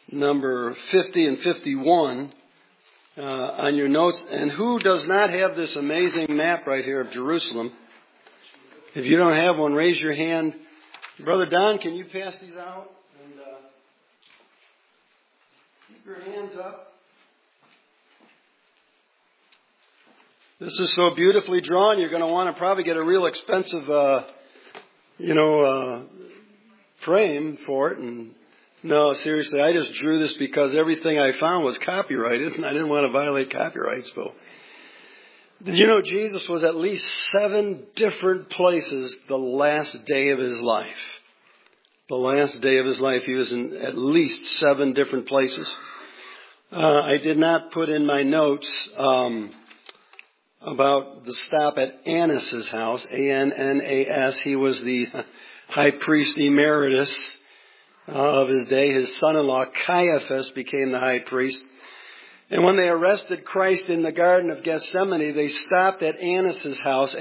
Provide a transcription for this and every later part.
number 50 and 51 on your notes. And who does not have this amazing map right here of Jerusalem? If you don't have one, raise your hand. Brother Don, can you pass these out? And keep your hands up. This is so beautifully drawn, you're going to want to probably get a real expensive, frame for it. And no, seriously, I just drew this because everything I found was copyrighted, and I didn't want to violate copyrights. So, did you know Jesus was at least 7 different places the last day of his life? The last day of his life, he was in at least 7 different places. I did not put in my notes about the stop at Annas' house, Annas. He was the high priest emeritus of his day. His son-in-law Caiaphas became the high priest. And when they arrested Christ in the Garden of Gethsemane, they stopped at Annas' house,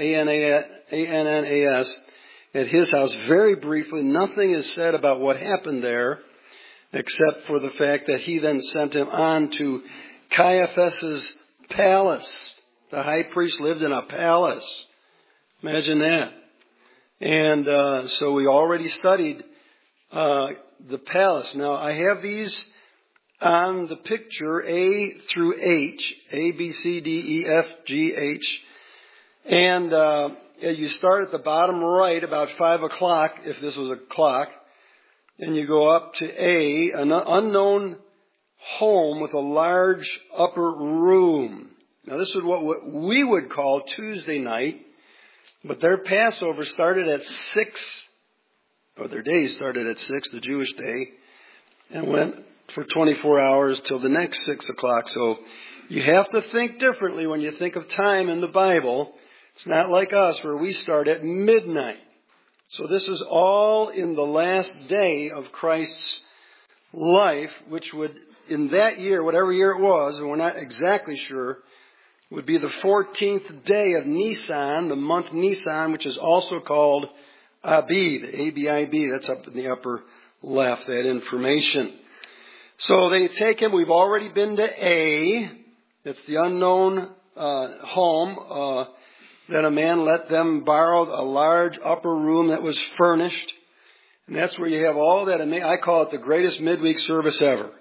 Annas, at his house very briefly. Nothing is said about what happened there, except for the fact that he then sent him on to Caiaphas' palace. The high priest lived in a palace. Imagine that. And so we already studied the palace. Now, I have these on the picture, A through H, A, B, C, D, E, F, G, H. And you start at the bottom right, about 5 o'clock, if this was a clock, and you go up to A, an unknown home with a large upper room. Now, this is what we would call Tuesday night, but their Passover started at 6, or their day started at 6, the Jewish day, and went for 24 hours till the next 6 o'clock. So you have to think differently when you think of time in the Bible. It's not like us where we start at midnight. So this is all in the last day of Christ's life, which would, in that year, whatever year it was, and we're not exactly sure, would be the 14th day of Nisan, the month Nisan, which is also called Abib, A-B-I-B. That's up in the upper left, that information. So they take him. We've already been to A. It's the unknown home. Then a man let them borrow a large upper room that was furnished. And that's where you have all that. I call it the greatest midweek service ever.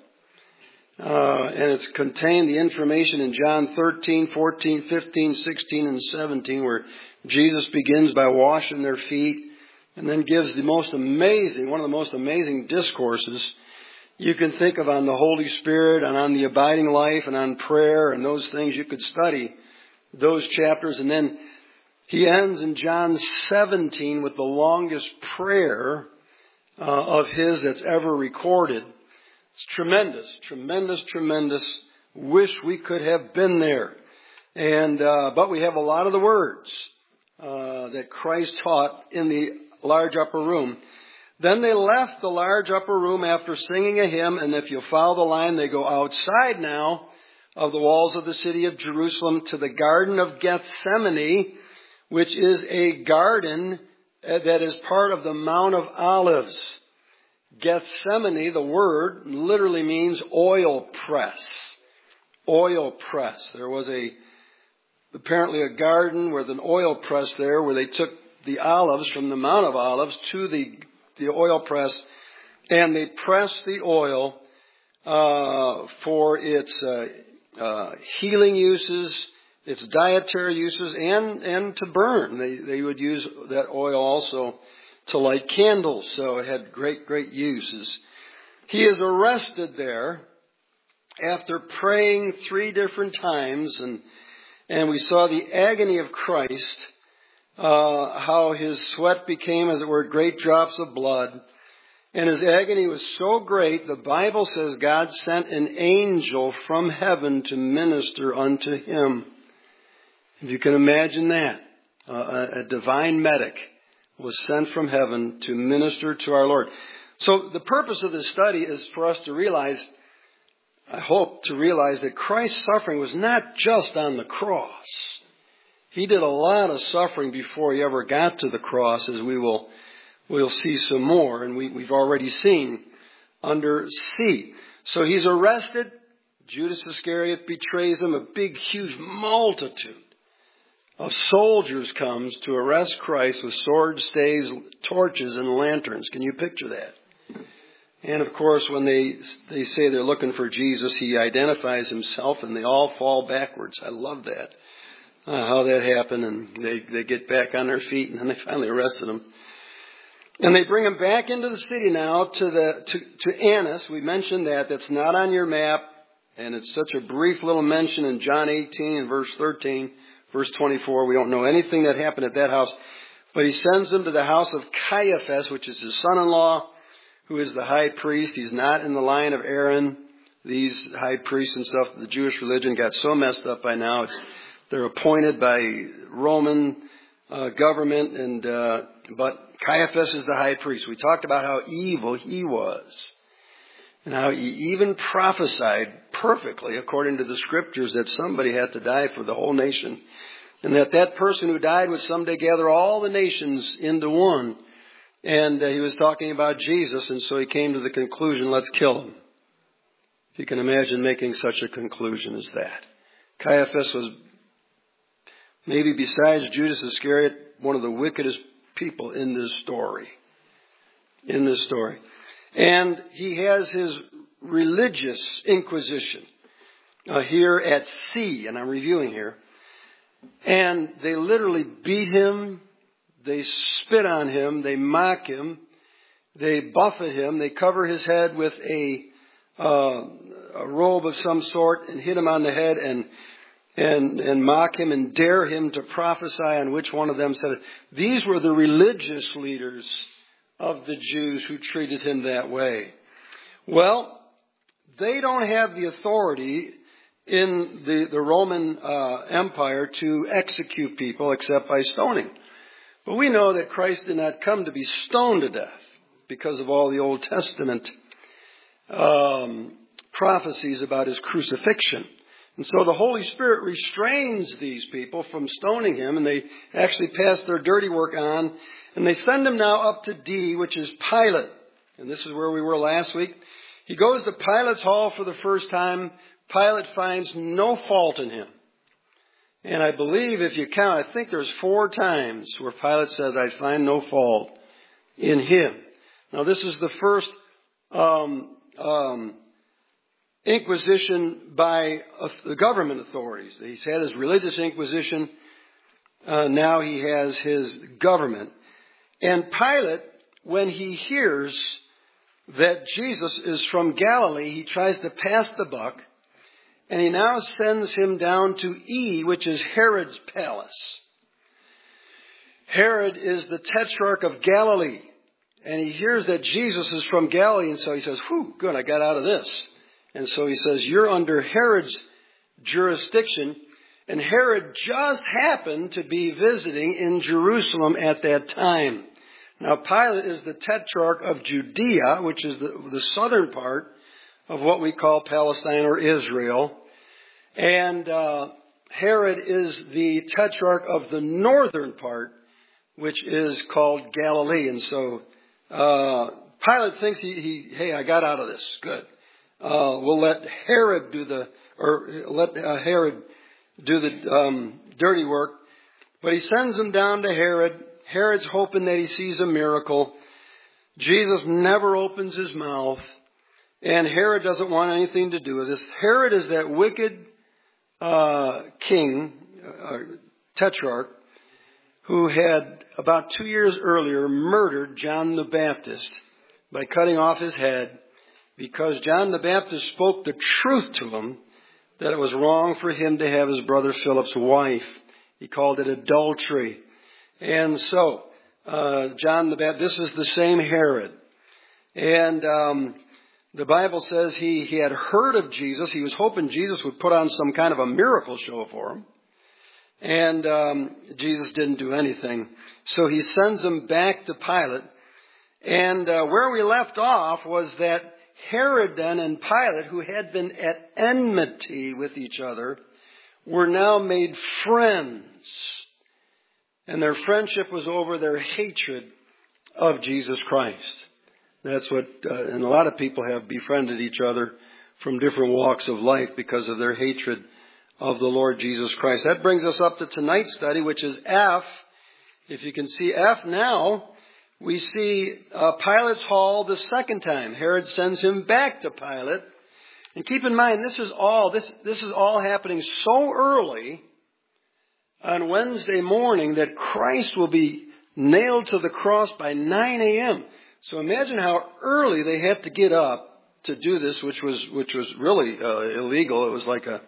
And it's contained the information in John 13, 14, 15, 16, and 17, where Jesus begins by washing their feet and then gives one of the most amazing discourses you can think of on the Holy Spirit and on the abiding life and on prayer and those things. You could study those chapters. And then he ends in John 17 with the longest prayer of his that's ever recorded. It's tremendous, tremendous, tremendous. Wish we could have been there. And but we have a lot of the words that Christ taught in the large upper room. Then they left the large upper room after singing a hymn, and if you follow the line, they go outside now of the walls of the city of Jerusalem to the Garden of Gethsemane, which is a garden that is part of the Mount of Olives. Gethsemane, the word, literally means oil press. Oil press. There was apparently a garden with an oil press there where they took the olives from the Mount of Olives to the oil press, and they pressed the oil for its healing uses, its dietary uses, and to burn. They would use that oil also to light candles, so it had great, great uses. He is arrested there after praying 3 different times, and we saw the agony of Christ, how his sweat became, as it were, great drops of blood. And his agony was so great, the Bible says God sent an angel from heaven to minister unto him. If you can imagine that, a divine medic was sent from heaven to minister to our Lord. So the purpose of this study is for us to realize, I hope to realize, that Christ's suffering was not just on the cross. He did a lot of suffering before he ever got to the cross, as we'll see some more, and we've already seen under C. So he's arrested. Judas Iscariot betrays him. A big, huge multitude of soldiers comes to arrest Christ with swords, staves, torches, and lanterns. Can you picture that? And of course, when they say they're looking for Jesus, he identifies himself and they all fall backwards. I love that. How that happened, and they get back on their feet, and then they finally arrested him. And they bring him back into the city now to Annas. We mentioned that. That's not on your map, and it's such a brief little mention in John 18 and verse 13, verse 24. We don't know anything that happened at that house. But he sends them to the house of Caiaphas, which is his son-in-law, who is the high priest. He's not in the line of Aaron. These high priests and stuff, the Jewish religion got so messed up by now. They're appointed by Roman government, but Caiaphas is the high priest. We talked about how evil he was, and how he even prophesied perfectly, according to the scriptures, that somebody had to die for the whole nation, and that person who died would someday gather all the nations into one. And he was talking about Jesus, and so he came to the conclusion, let's kill him. If you can imagine making such a conclusion as that. Caiaphas was, maybe besides Judas Iscariot, one of the wickedest people in this story. And he has his religious inquisition here at sea, and I'm reviewing here. And they literally beat him, they spit on him, they mock him, they buffet him, they cover his head with a robe of some sort and hit him on the head and mock him and dare him to prophesy on which one of them said it. These were the religious leaders of the Jews who treated him that way. Well, they don't have the authority in the Roman Empire to execute people except by stoning. But we know that Christ did not come to be stoned to death because of all the Old Testament prophecies about his crucifixion. And so the Holy Spirit restrains these people from stoning him, and they actually pass their dirty work on, and they send him now up to D, which is Pilate. And this is where we were last week. He goes to Pilate's hall for the first time. Pilate finds no fault in him. And I believe if you count, I think there's 4 times where Pilate says, I find no fault in him. Now this is the first inquisition by the government authorities. He's had his religious inquisition. Now he has his government. And Pilate, when he hears that Jesus is from Galilee, he tries to pass the buck. And he now sends him down to E, which is Herod's palace. Herod is the tetrarch of Galilee. And he hears that Jesus is from Galilee. And so he says, whew, good, I got out of this. And so he says, you're under Herod's jurisdiction. And Herod just happened to be visiting in Jerusalem at that time. Now, Pilate is the tetrarch of Judea, which is the southern part of what we call Palestine or Israel. And Herod is the tetrarch of the northern part, which is called Galilee. And so Pilate thinks hey, I got out of this. Good. We'll let Herod do the dirty work. But he sends him down to Herod. Herod's hoping that he sees a miracle. Jesus never opens his mouth. And Herod doesn't want anything to do with this. Herod is that wicked king, tetrarch, who had about 2 years earlier murdered John the Baptist by cutting off his head because John the Baptist spoke the truth to him that it was wrong for him to have his brother Philip's wife. He called it adultery. And so, John the Baptist, this is the same Herod. And the Bible says he had heard of Jesus. He was hoping Jesus would put on some kind of a miracle show for him. And Jesus didn't do anything. So he sends him back to Pilate. And where we left off was that Herod then and Pilate, who had been at enmity with each other, were now made friends. And their friendship was over their hatred of Jesus Christ. That's what, and a lot of people have befriended each other from different walks of life because of their hatred of the Lord Jesus Christ. That brings us up to tonight's study, which is F. If you can see F now, we see Pilate's hall the second time. Herod sends him back to Pilate. And keep in mind, this is all happening so early on Wednesday morning that Christ will be nailed to the cross by 9 a.m. So imagine how early they had to get up to do this, which was really illegal. It was like a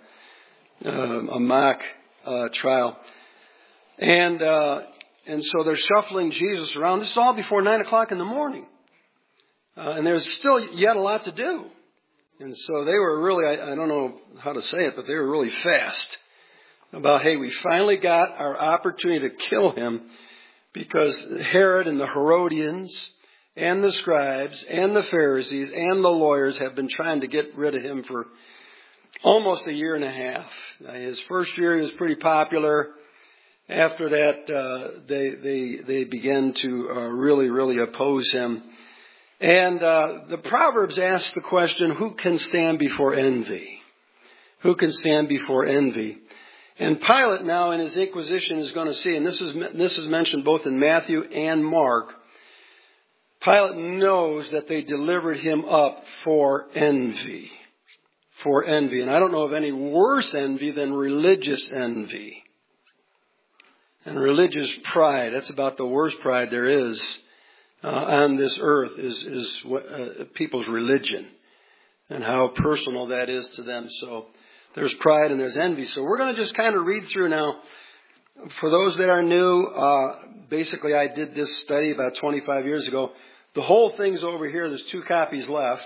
mock trial, and so they're shuffling Jesus around. This is all before 9 o'clock in the morning, and there's still yet a lot to do. And so they were really, I don't know how to say it, but they were really fast about, hey, we finally got our opportunity to kill him because Herod and the Herodians and the scribes and the Pharisees and the lawyers have been trying to get rid of him for almost a year and a half. His first year he was pretty popular. After that, they began to really oppose him. And the Proverbs ask the question, who can stand before envy? Who can stand before envy? And Pilate now in his inquisition is going to see, and this is mentioned both in Matthew and Mark, Pilate knows that they delivered him up for envy. For envy. And I don't know of any worse envy than religious envy. And religious pride, that's about the worst pride there is on this earth, is people's religion and how personal that is to them. So there's pride and there's envy. So we're going to just kind of read through now. For those that are new, basically I did this study about 25 years ago. The whole thing's over here. There's 2 copies left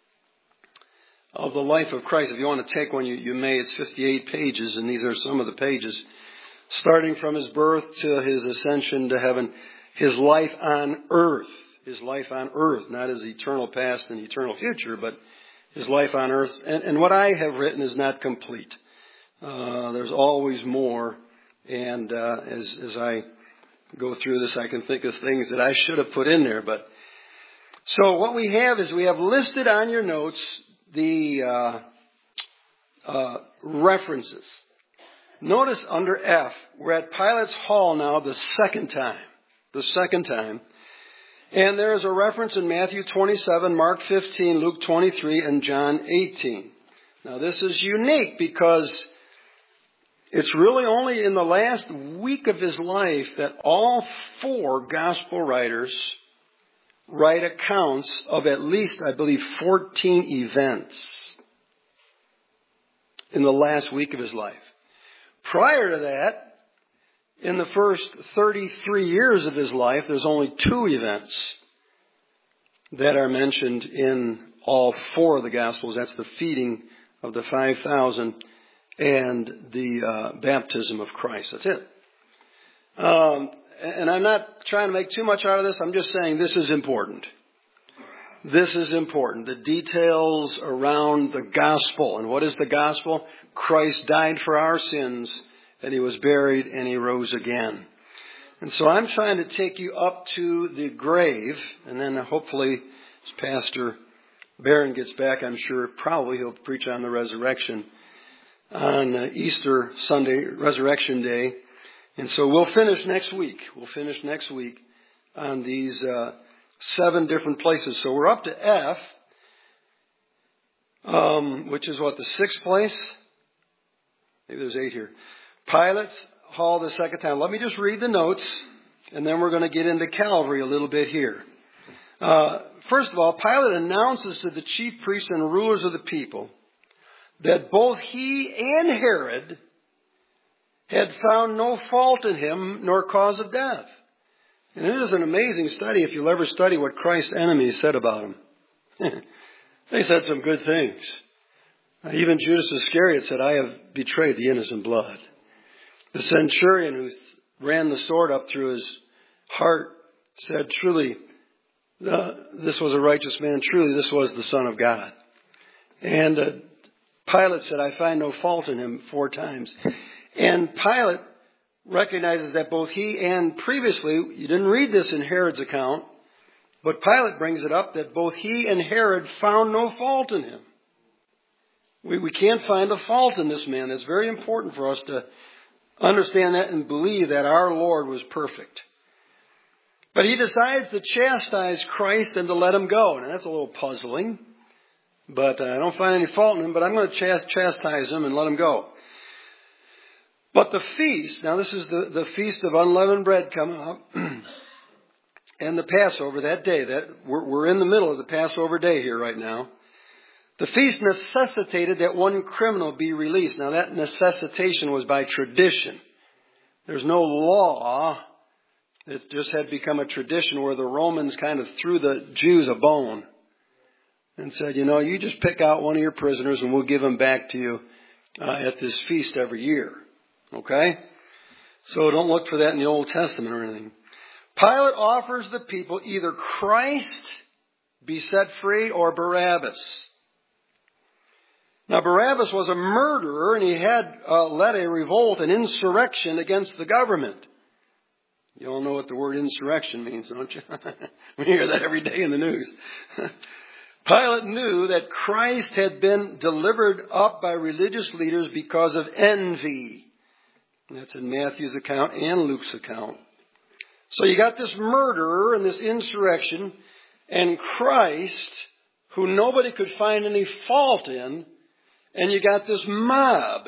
of the life of Christ. If you want to take one, you may. It's 58 pages, and these are some of the pages. Starting from his birth to his ascension to heaven, his life on earth. His life on earth, not his eternal past and eternal future, but his life on earth. And what I have written is not complete. There's always more. And as I go through this, I can think of things that I should have put in there. But so what we have is we have listed on your notes the references. Notice under F, we're at Pilate's hall now the second time. The second time. And there is a reference in Matthew 27, Mark 15, Luke 23, and John 18. Now this is unique because it's really only in the last week of his life that all 4 gospel writers write accounts of at least, I believe, 14 events in the last week of his life. Prior to that, in the first 33 years of his life, there's only 2 events that are mentioned in all 4 of the Gospels. That's the feeding of the 5,000 and the baptism of Christ. That's it. And I'm not trying to make too much out of this. I'm just saying this is important. This is important. The details around the gospel. And what is the gospel? Christ died for our sins, and he was buried, and he rose again. And so I'm trying to take you up to the grave, and then hopefully, as Pastor Barron gets back, I'm sure probably he'll preach on the resurrection on Easter Sunday, Resurrection Day. And so we'll finish next week. We'll finish next week on these 7 different places. So we're up to F, which is what, the 6th place? Maybe there's 8 here. Pilate's hall the second time. Let me just read the notes, and then we're going to get into Calvary a little bit here. First of all, Pilate announces to the chief priests and rulers of the people that both he and Herod had found no fault in him nor cause of death. And it is an amazing study if you'll ever study what Christ's enemies said about him. They said some good things. Even Judas Iscariot said, I have betrayed the innocent blood. The centurion who ran the sword up through his heart said, truly, this was a righteous man. Truly, this was the Son of God. And Pilate said, I find no fault in him 4 times. And Pilate recognizes that both he and previously, you didn't read this in Herod's account, but Pilate brings it up that both he and Herod found no fault in him. We can't find a fault in this man. It's very important for us to understand that and believe that our Lord was perfect. But he decides to chastise Christ and to let him go. Now that's a little puzzling, but I don't find any fault in him, but I'm going to chastise him and let him go. But the feast, now this is the Feast of Unleavened Bread coming up, and the Passover that day. That we're in the middle of the Passover day here right now. The feast necessitated that one criminal be released. Now that necessitation was by tradition. There's no law. It just had become a tradition where the Romans kind of threw the Jews a bone and said, you just pick out one of your prisoners and we'll give him back to you at this feast every year. Okay? So don't look for that in the Old Testament or anything. Pilate offers the people either Christ be set free or Barabbas. Now Barabbas was a murderer and he had led a revolt, an insurrection against the government. You all know what the word insurrection means, don't you? We hear that every day in the news. Pilate knew that Christ had been delivered up by religious leaders because of envy. And that's in Matthew's account and Luke's account. So you got this murderer and this insurrection, and Christ, who nobody could find any fault in, and you got this mob.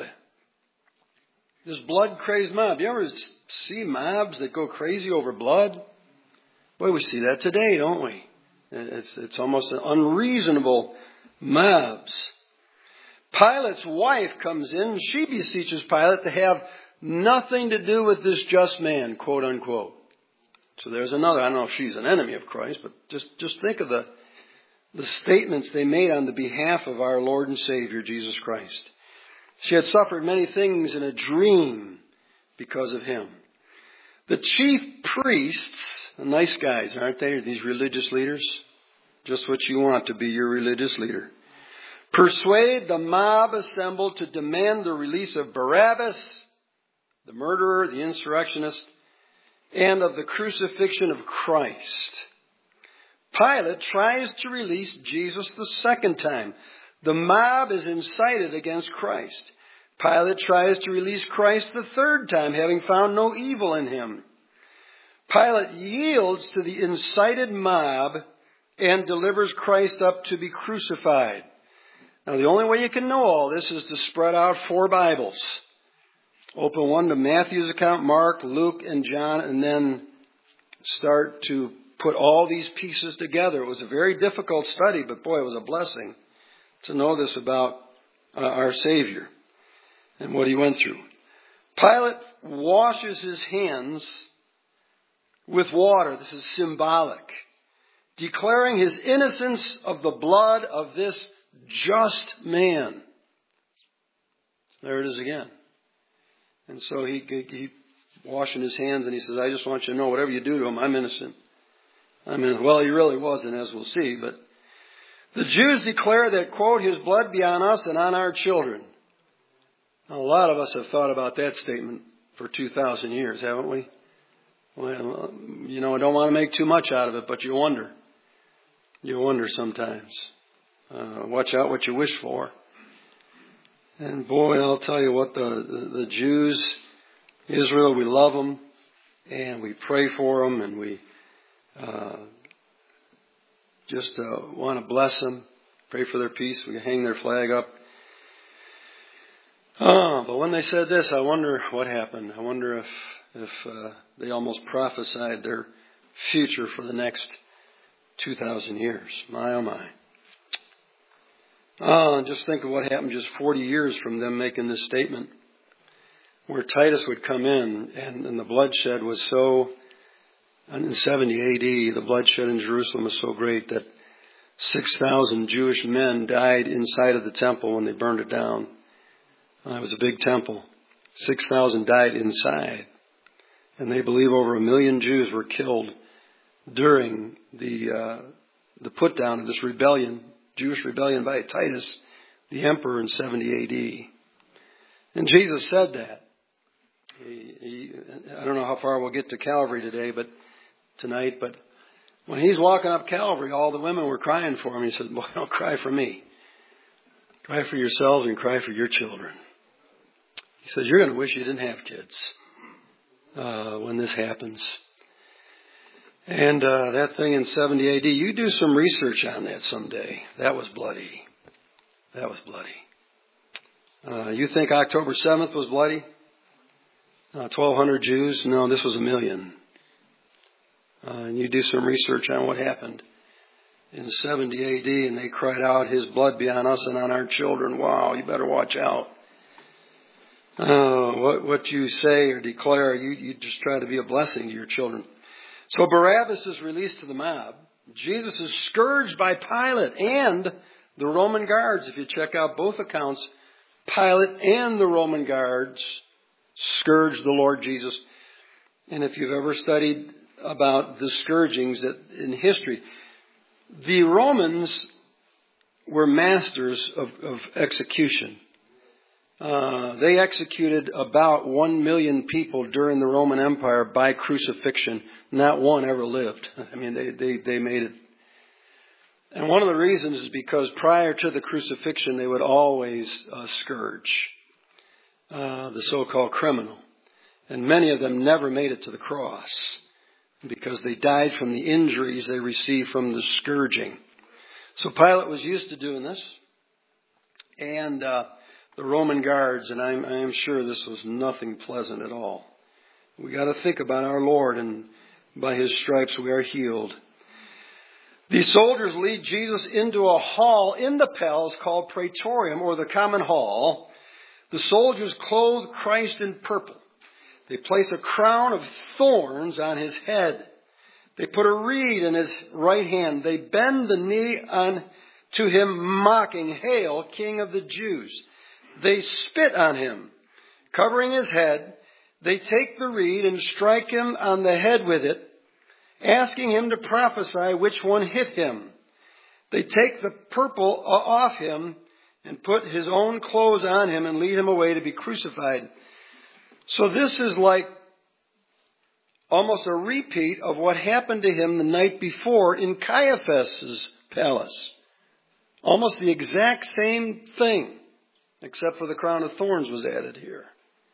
This blood-crazed mob. You ever see mobs that go crazy over blood? Boy, we see that today, don't we? It's almost unreasonable mobs. Pilate's wife comes in. She beseeches Pilate to have nothing to do with this just man, quote unquote. So there's another. I don't know if she's an enemy of Christ, but just think of the statements they made on the behalf of our Lord and Savior, Jesus Christ. She had suffered many things in a dream because of him. The chief priests, the nice guys, aren't they? These religious leaders. Just what you want to be your religious leader. Persuade the mob assembled to demand the release of Barabbas, the murderer, the insurrectionist, and of the crucifixion of Christ. Pilate tries to release Jesus the second time. The mob is incited against Christ. Pilate tries to release Christ the third time, having found no evil in him. Pilate yields to the incited mob and delivers Christ up to be crucified. Now, the only way you can know all this is to spread out 4 Bibles. Open one to Matthew's account, Mark, Luke, and John, and then start to put all these pieces together. It was a very difficult study, but boy, it was a blessing to know this about our Savior and what he went through. Pilate washes his hands with water. This is symbolic, declaring his innocence of the blood of this just man. There it is again. And so he washing his hands and he says, I just want you to know, whatever you do to him, I'm innocent. Well, he really wasn't, as we'll see, but the Jews declare that, quote, his blood be on us and on our children. Now, a lot of us have thought about that statement for 2,000 years, haven't we? Well, I don't want to make too much out of it, but you wonder. You wonder sometimes. Watch out what you wish for. And boy, I'll tell you what, the Jews, Israel, we love them, and we pray for them, and we just want to bless them, pray for their peace. We hang their flag up. But when they said this, I wonder what happened. I wonder if they almost prophesied their future for the next 2,000 years. My, oh my. Just think of what happened just 40 years from them making this statement, where Titus would come in and the bloodshed was so, in 70 AD, the bloodshed in Jerusalem was so great that 6,000 Jewish men died inside of the temple when they burned it down. It was a big temple. 6,000 died inside. And they believe over 1 million Jews were killed during the put down of this rebellion, Jewish rebellion by Titus, the emperor, in 70 AD. And Jesus said that. I don't know how far we'll get to Calvary tonight, but when he's walking up Calvary, all the women were crying for him. He said, boy, don't cry for me. Cry for yourselves and cry for your children. He says, you're going to wish you didn't have kids when this happens. And that thing in 70 AD, you do some research on that someday. That was bloody. That was bloody. You think October 7th was bloody? 1,200 Jews? No, this was 1 million. And you do some research on what happened in 70 AD, and they cried out, his blood be on us and on our children. Wow, you better watch out. What you say or declare, you just try to be a blessing to your children. So Barabbas is released to the mob. Jesus is scourged by Pilate and the Roman guards. If you check out both accounts, Pilate and the Roman guards scourged the Lord Jesus. And if you've ever studied about the scourgings that in history, the Romans were masters of execution. They executed about 1 million people during the Roman Empire by crucifixion. Not one ever lived. I mean, they made it. And one of the reasons is because prior to the crucifixion, they would always scourge the so-called criminal. And many of them never made it to the cross because they died from the injuries they received from the scourging. So Pilate was used to doing this. And the Roman guards, and I am sure this was nothing pleasant at all. We got to think about our Lord, and by his stripes we are healed. These soldiers lead Jesus into a hall in the palace called Praetorium, or the Common Hall. The soldiers clothe Christ in purple. They place a crown of thorns on his head. They put a reed in his right hand. They bend the knee to him, mocking, "Hail, King of the Jews." They spit on him, covering his head. They take the reed and strike him on the head with it, asking him to prophesy which one hit him. They take the purple off him and put his own clothes on him and lead him away to be crucified. So this is like almost a repeat of what happened to him the night before in Caiaphas' palace. Almost the exact same thing, except for the crown of thorns was added here.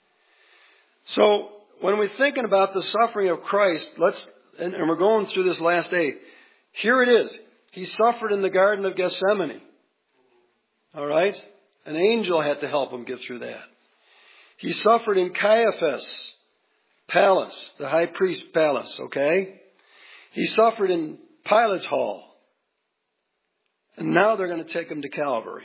So when we're thinking about the suffering of Christ, and we're going through this last day, here it is. He suffered in the Garden of Gethsemane. All right? An angel had to help him get through that. He suffered in Caiaphas' palace, the high priest's palace, okay? He suffered in Pilate's hall. And now they're going to take him to Calvary.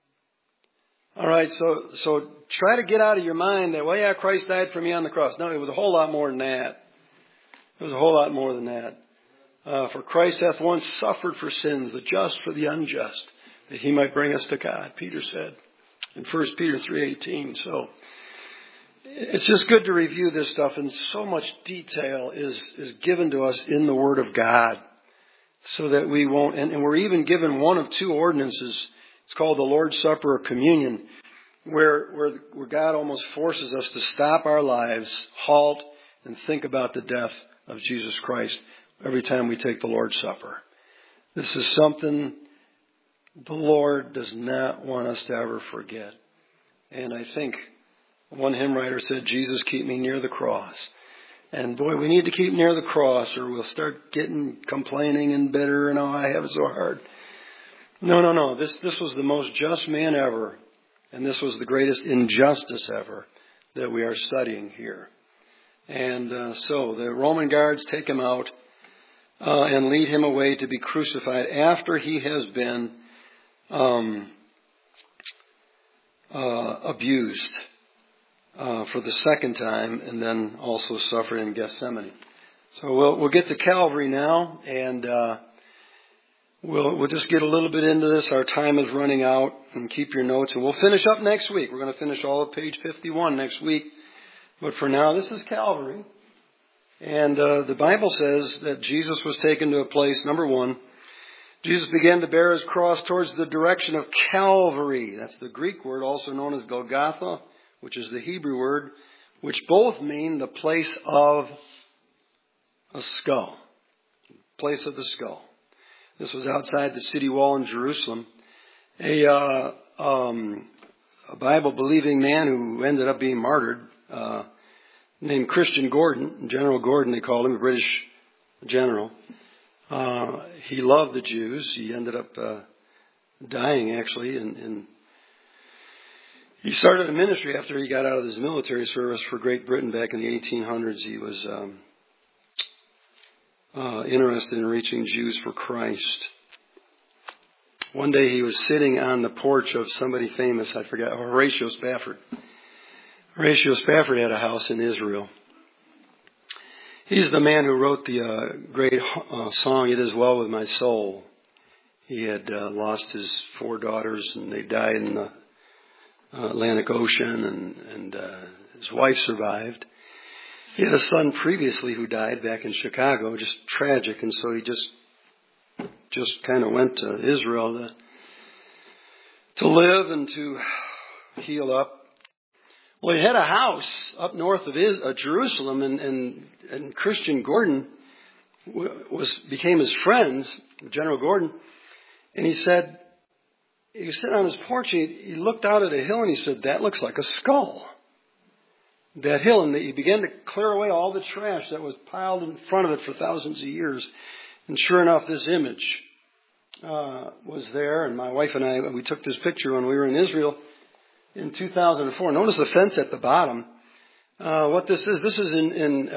All right, so try to get out of your mind that, well, yeah, Christ died for me on the cross. No, it was a whole lot more than that. It was a whole lot more than that. For Christ hath once suffered for sins, the just for the unjust, that he might bring us to God, Peter said in 1 Peter 3:18. So it's just good to review this stuff, and so much detail is given to us in the Word of God so that we won't, and we're even given one of two ordinances. It's called the Lord's Supper or communion, where God almost forces us to stop our lives, halt, and think about the death of Jesus Christ every time we take the Lord's Supper. This is something the Lord does not want us to ever forget. And I think one hymn writer said, "Jesus, keep me near the cross." And boy, we need to keep near the cross or we'll start getting complaining and bitter and, oh, I have it so hard. No. This was the most just man ever. And this was the greatest injustice ever that we are studying here. And so the Roman guards take him out and lead him away to be crucified after he has been abused for the second time and then also suffered in Gethsemane. So we'll get to Calvary now, and we'll just get a little bit into this. Our time is running out, and keep your notes, and we'll finish up next week. We're going to finish all of page 51 next week. But for now, this is Calvary. And the Bible says that Jesus was taken to a place, number one, Jesus began to bear his cross towards the direction of Calvary. That's the Greek word, also known as Golgotha, which is the Hebrew word, which both mean the place of a skull. Place of the skull. This was outside the city wall in Jerusalem. A a Bible-believing man who ended up being martyred, named Christian Gordon. General Gordon, they called him, a British general. He loved the Jews. He ended up dying, actually, and he started a ministry after he got out of his military service for Great Britain back in the 1800s. He was interested in reaching Jews for Christ. One day he was sitting on the porch of somebody famous, I forgot, Horatio Spafford. Horatio Spafford had a house in Israel. He's the man who wrote the great song, "It Is Well With My Soul." He had lost his 4 daughters, and they died in the Atlantic Ocean, and his wife survived. He had a son previously who died back in Chicago, just tragic, and so he just kind of went to Israel to live and to heal up. Well, he had a house up north of Jerusalem, and Christian Gordon became his friends, General Gordon, and he said, he was sitting on his porch, he looked out at a hill and he said, "That looks like a skull." That hill, and he began to clear away all the trash that was piled in front of it for thousands of years. And sure enough, this image was there, and my wife and I, we took this picture when we were in Israel in 2004. Notice the fence at the bottom. What this is in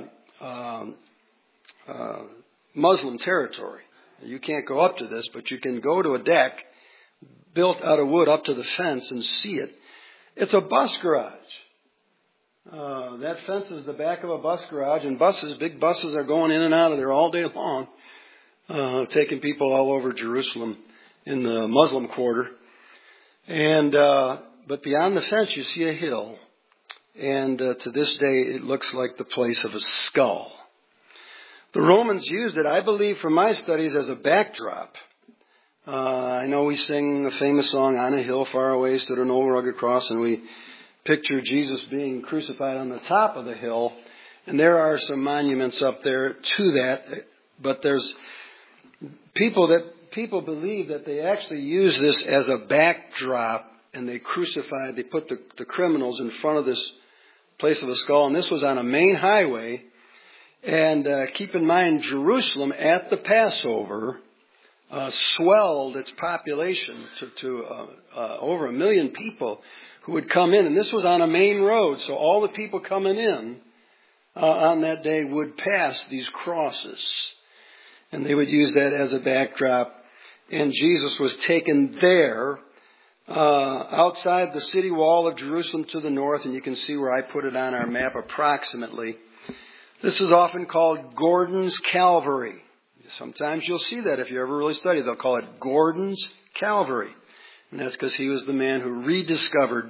Muslim territory. You can't go up to this, but you can go to a deck built out of wood up to the fence and see it. It's a bus garage. That fence is the back of a bus garage, and big buses are going in and out of there all day long, taking people all over Jerusalem in the Muslim quarter. And but beyond the fence, you see a hill, and to this day, it looks like the place of a skull. The Romans used it, I believe, from my studies, as a backdrop. I know we sing a famous song, "On a hill far away stood an old rugged cross," and we picture Jesus being crucified on the top of the hill. And there are some monuments up there to that. But there's people believe that they actually use this as a backdrop, and they put the criminals in front of this place of a skull. And this was on a main highway. And keep in mind, Jerusalem at the Passover swelled its population to over 1 million people who would come in. And this was on a main road, so all the people coming in on that day would pass these crosses. And they would use that as a backdrop. And Jesus was taken there, outside the city wall of Jerusalem to the north. And you can see where I put it on our map approximately. This is often called Gordon's Calvary. Sometimes you'll see that if you ever really study. They'll call it Gordon's Calvary. And that's because he was the man who rediscovered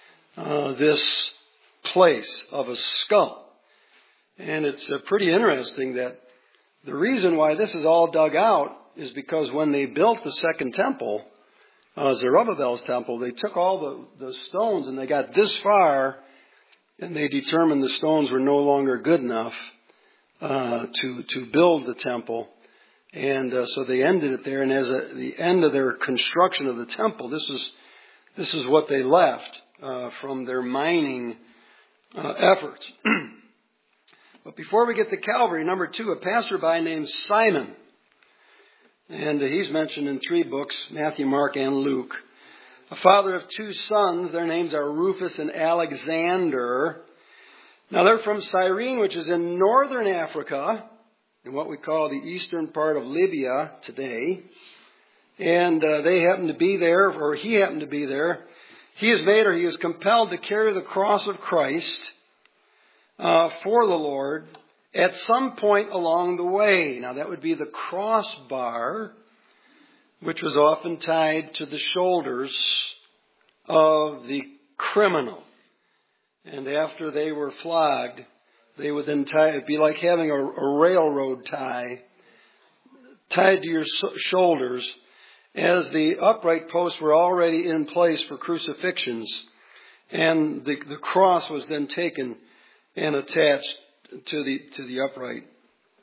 this place of a skull. And it's pretty interesting that the reason why this is all dug out is because when they built the second temple, Zerubbabel's temple, they took all the stones and they got this far, and they determined the stones were no longer good enough to build the temple. And so they ended it there. And as the end of their construction of the temple, this is what they left from their mining efforts. But before we get to Calvary, number 2, a passerby named Simon. And he's mentioned in 3 books, Matthew, Mark, and Luke. A father of 2 sons. Their names are Rufus and Alexander. Now they're from Cyrene, which is in northern Africa, in what we call the eastern part of Libya today. And they happened to be there, or he happened to be there. He was compelled to carry the cross of Christ for the Lord at some point along the way. Now that would be the crossbar, which was often tied to the shoulders of the criminal. And after they were flogged, they would then it'd be like having a railroad tie tied to your shoulders, as the upright posts were already in place for crucifixions. And the cross was then taken and attached to the upright.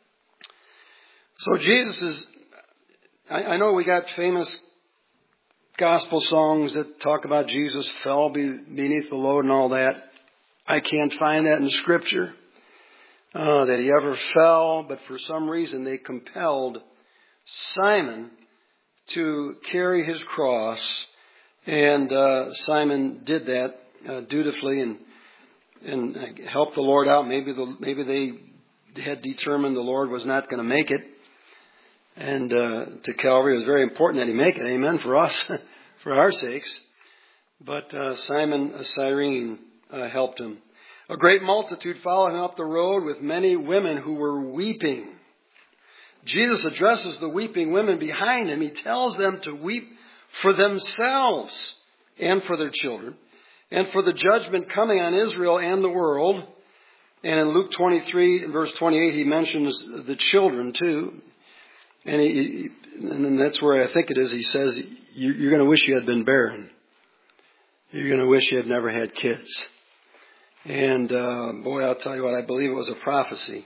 So Jesus is, I know we got famous gospel songs that talk about Jesus fell beneath the load and all that. I can't find that in Scripture, that he ever fell, but for some reason they compelled Simon to carry his cross, and Simon did that dutifully and helped the Lord out. Maybe they had determined the Lord was not going to make it, and to Calvary. It was very important that he make it. Amen, for us, for our sakes. But Simon of Cyrene helped him. A great multitude followed him up the road with many women who were weeping. Jesus addresses the weeping women behind him. He tells them to weep for themselves and for their children and for the judgment coming on Israel and the world. And in Luke 23, verse 28, he mentions the children too. And that's where I think it is. He says, you're going to wish you had been barren. You're going to wish you had never had kids. And boy, I'll tell you what, I believe it was a prophecy.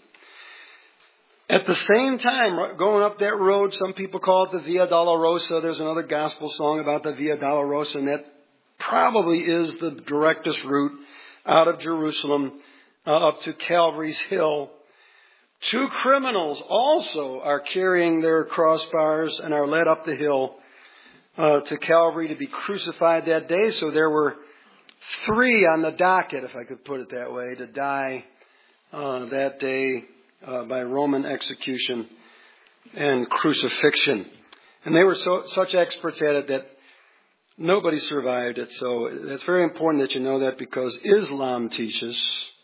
At the same time, going up that road, some people call it the Via Dolorosa. There's another gospel song about the Via Dolorosa, and that probably is the directest route out of Jerusalem up to Calvary's Hill. Two criminals also are carrying their crossbars and are led up the hill to Calvary to be crucified that day. So there were three on the docket, if I could put it that way, to die that day by Roman execution and crucifixion. And they were such experts at it that nobody survived it. So it's very important that you know that, because Islam teaches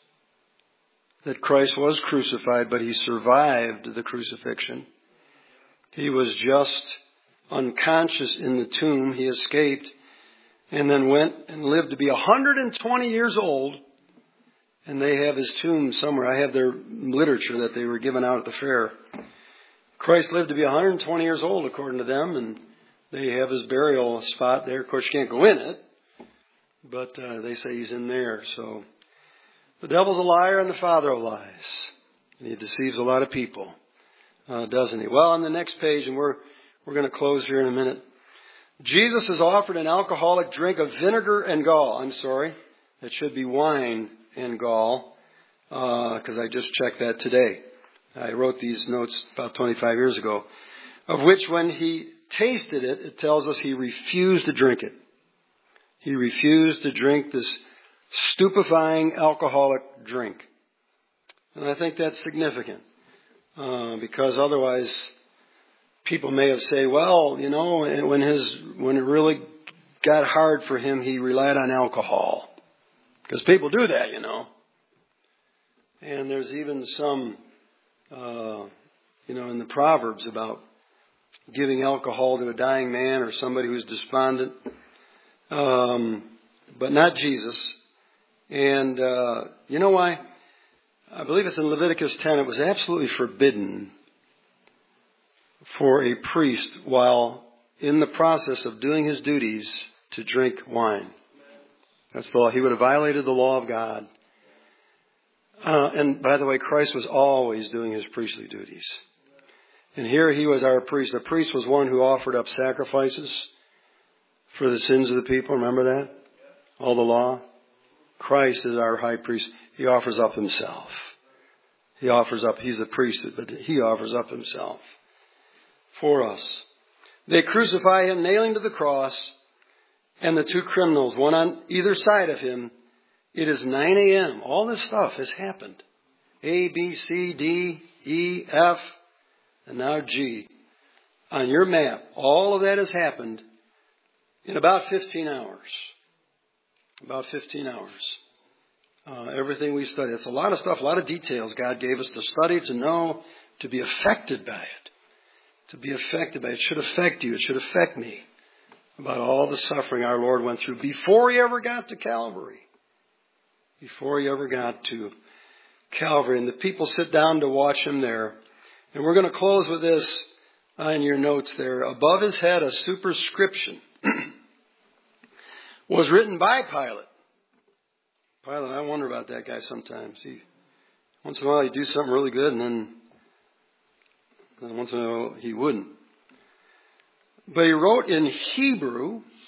that Christ was crucified, but he survived the crucifixion. He was just unconscious in the tomb. He escaped and then went and lived to be 120 years old. And they have his tomb somewhere. I have their literature that they were given out at the fair. Christ lived to be 120 years old, according to them, and they have his burial spot there. Of course, you can't go in it, but they say he's in there. So the devil's a liar and the father of lies. And he deceives a lot of people, doesn't he? Well, on the next page, and we're going to close here in a minute. Jesus is offered an alcoholic drink of vinegar and gall. I'm sorry, it should be wine and gall, because I just checked that today. I wrote these notes about 25 years ago, of which when he tasted it, it tells us he refused to drink it. He refused to drink this stupefying alcoholic drink. And I think that's significant, because otherwise people may have said, well, you know, when it really got hard for him, he relied on alcohol. Because people do that, you know. And there's even some, in the Proverbs about giving alcohol to a dying man or somebody who's despondent. But not Jesus. And you know why? I believe it's in Leviticus 10. It was absolutely forbidden for a priest, while in the process of doing his duties, to drink wine. That's the law. He would have violated the law of God. And by the way, Christ was always doing his priestly duties. And here he was our priest. The priest was one who offered up sacrifices for the sins of the people. Remember that? All the law. Christ is our high priest. He offers up himself. He's the priest, but he offers up himself for us. They crucify him, nailing to the cross, and the two criminals, one on either side of him. It is 9 a.m. All this stuff has happened. A, B, C, D, E, F, and now G. On your map, all of that has happened in about 15 hours. About 15 hours. Everything we study. It's a lot of stuff, a lot of details God gave us to study, to know, to be affected by it. To be affected by it. It should affect you. It should affect me. About all the suffering our Lord went through before he ever got to Calvary. Before he ever got to Calvary. And the people sit down to watch him there. And we're going to close with this in your notes there. Above his head, a superscription was written by Pilate. Pilate, I wonder about that guy sometimes. Once in a while he'd do something really good, and then once in a while he wouldn't. But he wrote in Hebrew,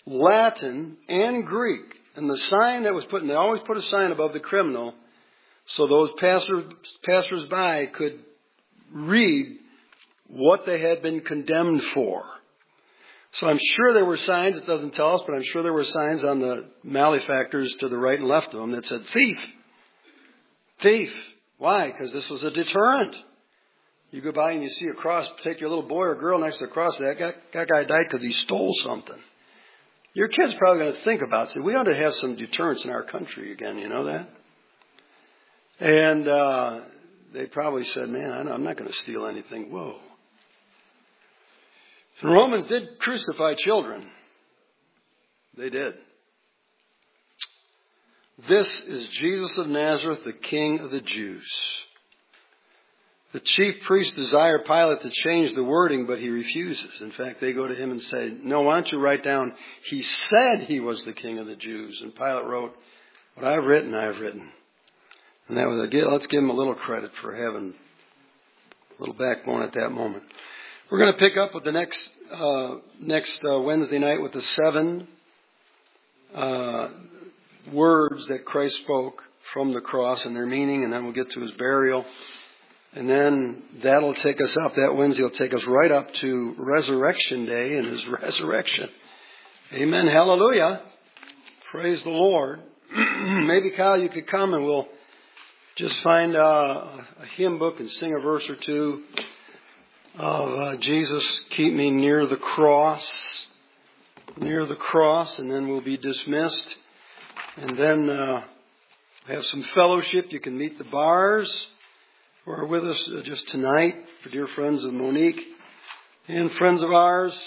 Latin, and Greek. And the sign that was put, and they always put a sign above the criminal so those passers-by could read what they had been condemned for. So I'm sure there were signs, it doesn't tell us, but I'm sure there were signs on the malefactors to the right and left of them that said, thief. Thief. Why? Because this was a deterrent. You go by and you see a cross, take your little boy or girl next to the cross, that guy died because he stole something. Your kid's probably going to think about it. We ought to have some deterrence in our country again, you know that? And they probably said, man, I'm not going to steal anything. Whoa. The Romans did crucify children. They did. This is Jesus of Nazareth, the King of the Jews. The chief priests desire Pilate to change the wording, but he refuses. In fact, they go to him and say, no, why don't you write down, he said he was the King of the Jews. And Pilate wrote, what I've written, I've written. And that was let's give him a little credit for having a little backbone at that moment. We're going to pick up with the next Wednesday night with the 7 words that Christ spoke from the cross and their meaning, and then we'll get to his burial. And then that'll take us up. That Wednesday will take us right up to Resurrection Day and his resurrection. Amen. Hallelujah. Praise the Lord. Maybe, Kyle, you could come and we'll just find a hymn book and sing a verse or two of Jesus, keep me near the cross, and then we'll be dismissed. And then have some fellowship. You can meet the bars who are with us just tonight, for dear friends of Monique and friends of ours.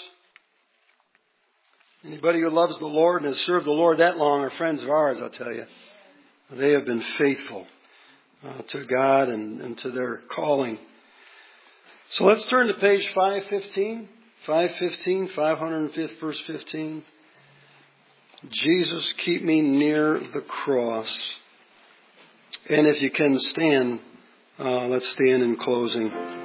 Anybody who loves the Lord and has served the Lord that long are friends of ours, I'll tell you. They have been faithful to God and to their calling. So let's turn to page 515. 505, verse 15. Jesus, keep me near the cross. And if you can stand, let's stand in closing.